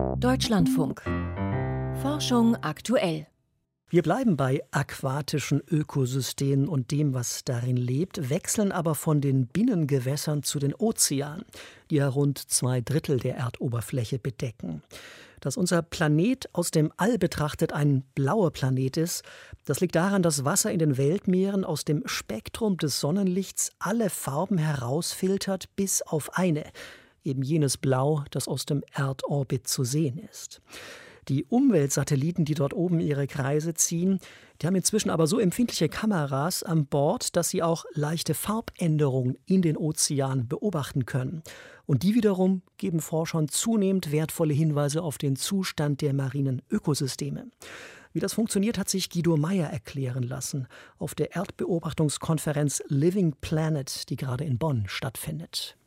Deutschlandfunk. Forschung aktuell. Wir bleiben bei aquatischen Ökosystemen und dem, was darin lebt, wechseln aber von den Binnengewässern zu den Ozeanen, die ja rund 2/3 der Erdoberfläche bedecken. Dass unser Planet aus dem All betrachtet ein blauer Planet ist, das liegt daran, dass Wasser in den Weltmeeren aus dem Spektrum des Sonnenlichts alle Farben herausfiltert, bis auf eine, eben jenes Blau, das aus dem Erdorbit zu sehen ist. Die Umweltsatelliten, die dort oben ihre Kreise ziehen, die haben inzwischen aber so empfindliche Kameras an Bord, dass sie auch leichte Farbänderungen in den Ozeanen beobachten können. Und die wiederum geben Forschern zunehmend wertvolle Hinweise auf den Zustand der marinen Ökosysteme. Wie das funktioniert, hat sich Guido Meyer erklären lassen auf der Erdbeobachtungskonferenz Living Planet, die gerade in Bonn stattfindet.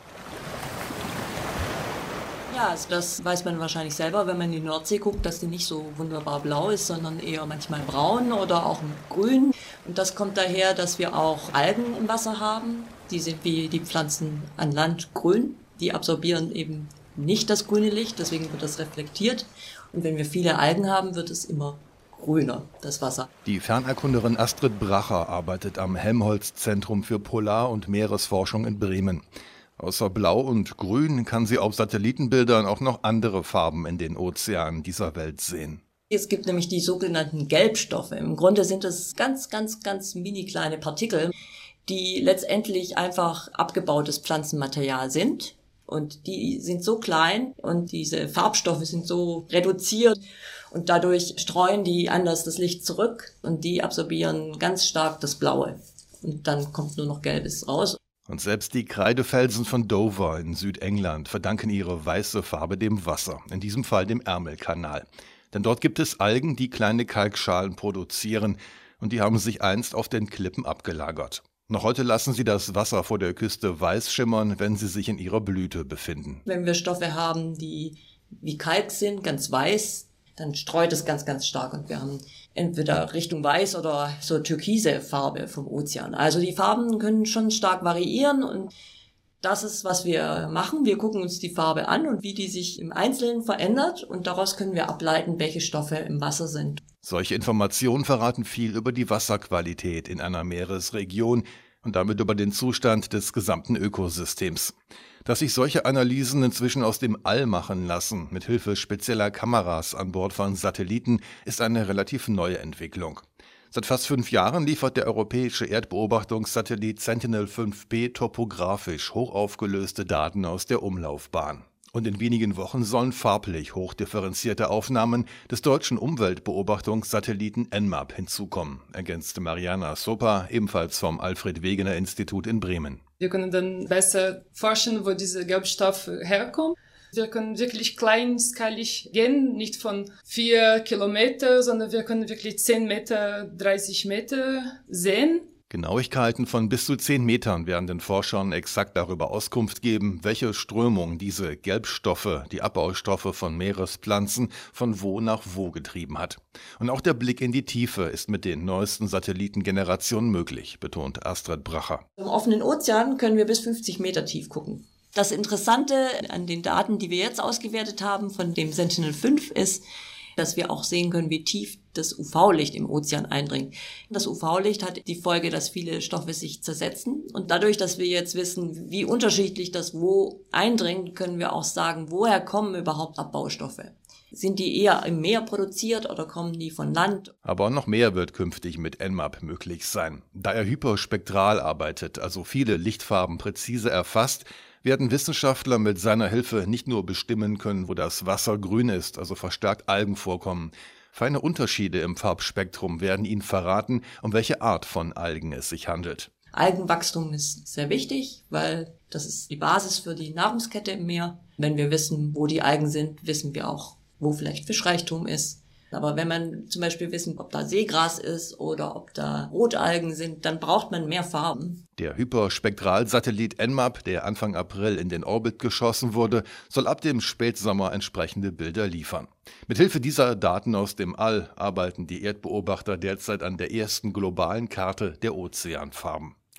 Ja, also das weiß man wahrscheinlich selber, wenn man in die Nordsee guckt, dass die nicht so wunderbar blau ist, sondern eher manchmal braun oder auch grün. Und das kommt daher, dass wir auch Algen im Wasser haben. Die sind wie die Pflanzen an Land grün. Die absorbieren eben nicht das grüne Licht, deswegen wird das reflektiert. Und wenn wir viele Algen haben, wird es immer grüner, das Wasser. Die Fernerkunderin Astrid Bracher arbeitet am Helmholtz-Zentrum für Polar- und Meeresforschung in Bremen. Außer Blau und Grün kann sie auf Satellitenbildern auch noch andere Farben in den Ozeanen dieser Welt sehen. Es gibt nämlich die sogenannten Gelbstoffe. Im Grunde sind es ganz mini kleine Partikel, die letztendlich einfach abgebautes Pflanzenmaterial sind. Und die sind so klein und diese Farbstoffe sind so reduziert und dadurch streuen die anders das Licht zurück und die absorbieren ganz stark das Blaue. Und dann kommt nur noch Gelbes raus. Und selbst die Kreidefelsen von Dover in Südengland verdanken ihre weiße Farbe dem Wasser, in diesem Fall dem Ärmelkanal. Denn dort gibt es Algen, die kleine Kalkschalen produzieren und die haben sich einst auf den Klippen abgelagert. Noch heute lassen sie das Wasser vor der Küste weiß schimmern, wenn sie sich in ihrer Blüte befinden. Wenn wir Stoffe haben, die wie Kalk sind, ganz weiß, dann streut es ganz stark und wir haben entweder Richtung weiß oder so türkise Farbe vom Ozean. Also die Farben können schon stark variieren und das ist, was wir machen. Wir gucken uns die Farbe an und wie die sich im Einzelnen verändert und daraus können wir ableiten, welche Stoffe im Wasser sind. Solche Informationen verraten viel über die Wasserqualität in einer Meeresregion und damit über den Zustand des gesamten Ökosystems. Dass sich solche Analysen inzwischen aus dem All machen lassen, mit Hilfe spezieller Kameras an Bord von Satelliten, ist eine relativ neue Entwicklung. Seit fast 5 Jahren liefert der europäische Erdbeobachtungssatellit Sentinel-5B topografisch hochaufgelöste Daten aus der Umlaufbahn. Und in wenigen Wochen sollen farblich hochdifferenzierte Aufnahmen des deutschen Umweltbeobachtungssatelliten EnMAP hinzukommen, ergänzte Mariana Sopa, ebenfalls vom Alfred-Wegener-Institut in Bremen. Wir können dann besser forschen, wo diese Gelbstoffe herkommen. Wir können wirklich kleinskalig gehen, nicht von 4 Kilometer, sondern wir können wirklich 10 Meter, 30 Meter sehen. Genauigkeiten von bis zu 10 Metern werden den Forschern exakt darüber Auskunft geben, welche Strömung diese Gelbstoffe, die Abbaustoffe von Meerespflanzen, von wo nach wo getrieben hat. Und auch der Blick in die Tiefe ist mit den neuesten Satellitengenerationen möglich, betont Astrid Bracher. Im offenen Ozean können wir bis 50 Meter tief gucken. Das Interessante an den Daten, die wir jetzt ausgewertet haben von dem Sentinel-5 ist, dass wir auch sehen können, wie tief das UV-Licht im Ozean eindringt. Das UV-Licht hat die Folge, dass viele Stoffe sich zersetzen. Und dadurch, dass wir jetzt wissen, wie unterschiedlich das wo eindringt, können wir auch sagen, woher kommen überhaupt Abbaustoffe? Sind die eher im Meer produziert oder kommen die von Land? Aber noch mehr wird künftig mit EnMAP möglich sein. Da er hyperspektral arbeitet, also viele Lichtfarben präzise erfasst, werden Wissenschaftler mit seiner Hilfe nicht nur bestimmen können, wo das Wasser grün ist, also verstärkt Algen vorkommen. Feine Unterschiede im Farbspektrum werden ihnen verraten, um welche Art von Algen es sich handelt. Algenwachstum ist sehr wichtig, weil das ist die Basis für die Nahrungskette im Meer. Wenn wir wissen, wo die Algen sind, wissen wir auch, wo vielleicht Fischreichtum ist. Aber wenn man zum Beispiel wissen, ob da Seegras ist oder ob da Rotalgen sind, dann braucht man mehr Farben. Der Hyperspektralsatellit EnMAP, der Anfang April in den Orbit geschossen wurde, soll ab dem Spätsommer entsprechende Bilder liefern. Mithilfe dieser Daten aus dem All arbeiten die Erdbeobachter derzeit an der ersten globalen Karte der Ozeanfarben.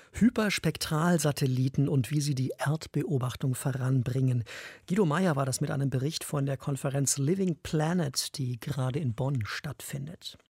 Hyperspektralsatelliten und wie sie die Erdbeobachtung voranbringen. Guido Meyer war das mit einem Bericht von der Konferenz Living Planet, die gerade in Bonn stattfindet.